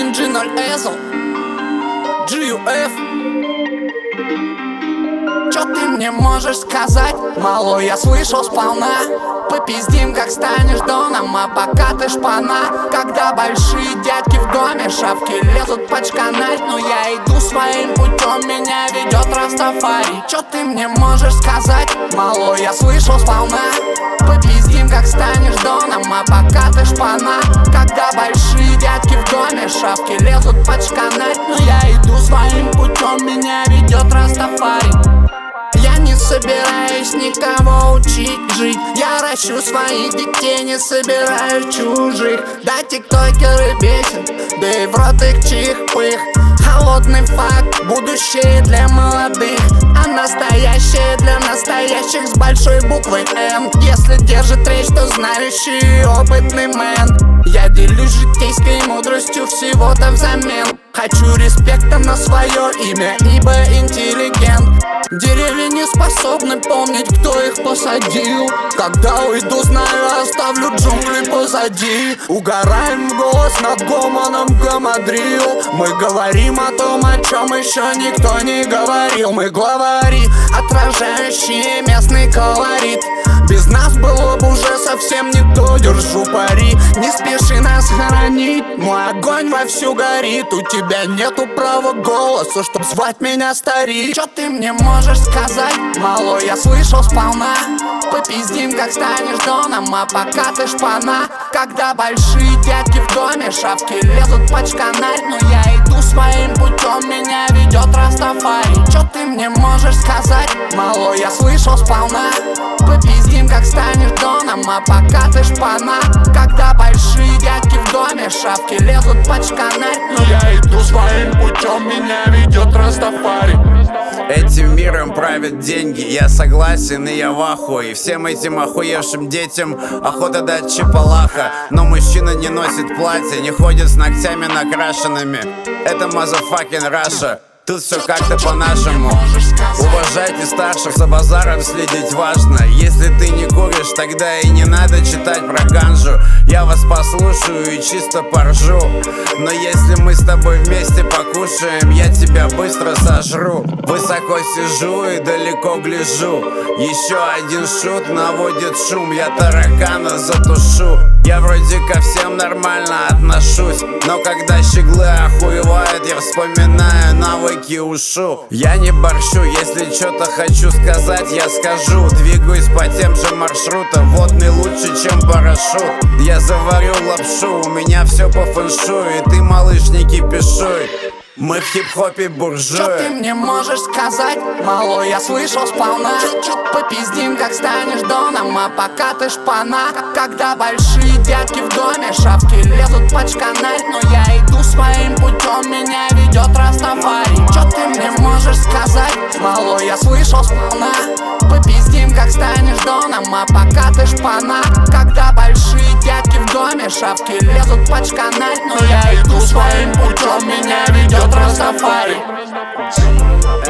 1G0 Ezel GUF. Чё ты мне можешь сказать? Малой, я слышал сполна. Попиздим, как станешь доном, а пока ты шпана. Когда большие дядьки в доме, шавки лезут почканать, но я иду своим путем, меня ведет Растафари. Чё ты мне можешь сказать? Малой, я слышал сполна. Попиздим, как станешь доном, а пока ты шпана. Когда большие дядьки в доме, шавки лезут почканать, но я иду своим путем, меня ведет Растафари. Я не собираюсь никого учить жить. Я ращу своих детей, не собираю чужих. Да, тиктокеры бесят, да и в рот их чих-пых. Холодный факт, будущее для молодых, а настоящее для настоящих с большой буквы Н. Если держит речь, то знающий и опытный мэн. Я делюсь житейской мудростью всего-то взамен. Хочу респекта на свое имя, ибо интеллигент. Деревья не способны помнить, кто их посадил. Когда уйду, знаю, оставлю джунгли позади. Угораем в голос над гомоном гамадрил. Мы говорим о том, о чем еще никто не говорил. Мы главари, отражающие местный колорит. Без нас было бы уже совсем не то, держу пари. Не спеши нас хоронить, мой огонь вовсю горит. У тебя нету права голоса, чтоб звать меня старик. Чё ты мне можешь сказать? Малой, я слышал сполна. Попиздим, как станешь доном, а пока ты шпана. Когда большие дядьки в доме, шавки лезут почканать, но я иду своим путем, меня ведет Растафари. Чё ты мне можешь сказать? Малой, я слышал сполна. Попиздим, как станешь доном, а пока ты шпана. Когда большие дядьки в доме, шавки лезут почканать, но я иду своим путем, меня ведет Растафари. Этим миром правят деньги, я согласен и я в ахуе. Всем этим охуевшим детям охота дать чепалаха. Но мужчина не носит платья, не ходит с ногтями накрашенными. Это motherfucking Russia. Тут все как-то по-нашему. Уважайте старших, за базаром следить важно. Если ты не куришь, тогда и не надо читать про ганжу. Я вас послушаю и чисто поржу. Но если мы с тобой вместе покушаем, я тебя быстро сожру. Высоко сижу и далеко гляжу. Еще один шут наводит шум, я таракана затушу. Я вроде ко всем нормально отношусь, но когда щеглы охуевают, я вспоминаю навыки ушу. Я не борщу, если что-то хочу сказать, я скажу. Двигаюсь по тем же маршрутам, водный лучше, чем парашют. Я заварю лапшу, у меня все по фэншую, и ты, малыш, не кипишуй. Мы в хип-хопе буржуи. Чё ты мне можешь сказать? Малой, я слышал сполна. Попиздим, как станешь доном, а пока ты шпана. Когда большие дядьки в доме, шавки лезут почканать, но я иду своим путем, меня ведет Растафари. Чё ты мне можешь сказать? Малой, я слышал сполна. Попиздим, как станешь доном, а пока ты шпана. Когда большие дядьки в доме, шавки лезут почканать, но я иду своим путем, меня ведет Растафари.